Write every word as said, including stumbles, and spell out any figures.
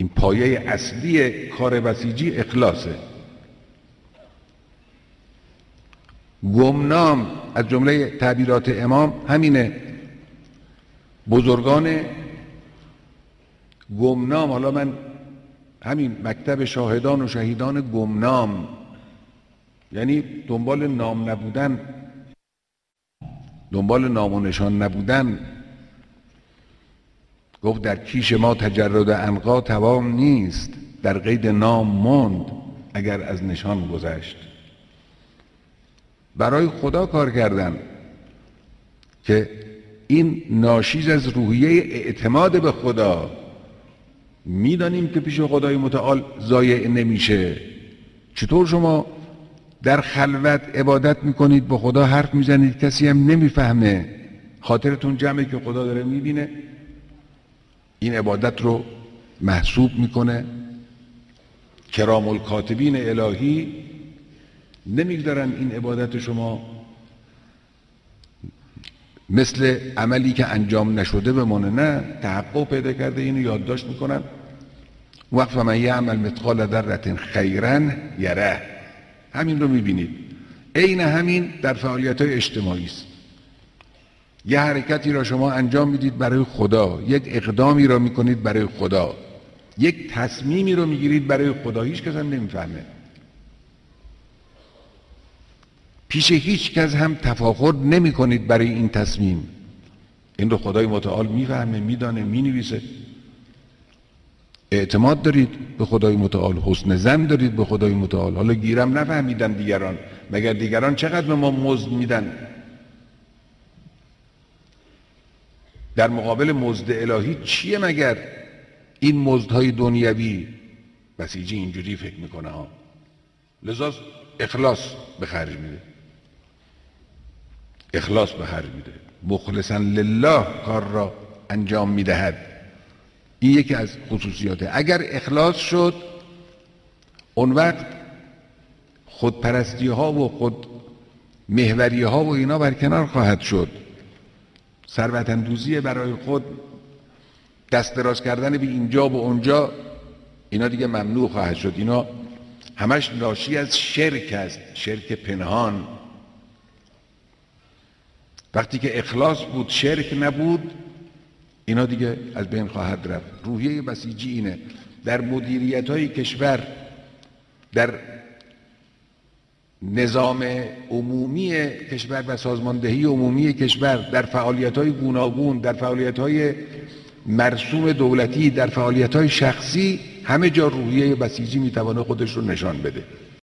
این پایه اصلی کار بسیجی اخلاصه. گمنام از جمله تعبیرات امام همینه. بزرگان گمنام، حالا من همین مکتب شاهدان و شهیدان گمنام، یعنی دنبال نام نبودن، دنبال نام و نشان نبودن. گفت در کیش ما تجرد عنقا توام نیست، در قید نام ماند اگر از نشان گذشت. برای خدا کار کردن که این ناشیز از روحیه اعتماد به خدا. میدانیم که پیش خدای متعال ضایع نمیشه. چطور شما در خلوت عبادت میکنید، به خدا حرف میزنید، کسی هم نمیفهمه، خاطرتون جمعه که خدا داره میبینه، این عبادت رو محسوب میکنه. کرام الکاتبین الهی نمیگذارن این عبادت شما مثل عملی که انجام نشده بمونه، نه، تحقق پیدا کرده، اینو یادداشت میکنن. وقت من یعمل مثقال ذره خیرا یره، همین رو میبینید. عین همین در فعالیت‌های اجتماعی است. یه حرکتی را شما انجام میدید برای خدا، یک اقدامی را میکنید برای خدا، یک تصمیمی رو میگیرید برای خدا، هیچ کس هم نمیفهمه. پیش هیچ کس هم تفاخر نمی کنید برای این تصمیم. این رو خدای متعال میفهمه، میدانه، مینویسه. اعتماد دارید به خدای متعال، حسن ظن دارید به خدای متعال. حالا گیرم نفهمیدن دیگران، مگر دیگران چقدر به ما مزد میدن؟ در مقابل مزد الهی چیه مگر این مزدهای دنیوی؟ بسیجی اینجوری فکر میکنه ها. لذا اخلاص به خرج میده، اخلاص به خرج میده، مخلصا لله کار را انجام میدهد. این یکی از خصوصیاته. اگر اخلاص شد، اون وقت خودپرستی ها و خود محوری ها و اینا برکنار خواهد شد. ثروت اندوزی برای خود، دست دراز کردن به اینجا و اونجا، اینا دیگه ممنوع خواهد شد. اینا همش ناشی از شرک است، شرک پنهان. وقتی که اخلاص بود، شرک نبود، اینا دیگه از بین خواهد رفت. روحیه بسیجی اینه. در مدیریت های کشور، در نظام عمومی کشور و سازماندهی عمومی کشور، در فعالیت های گوناگون، در فعالیت های مرسوم دولتی، در فعالیت های شخصی، همه جا روحیه بسیجی میتوانه خودش رو نشان بده.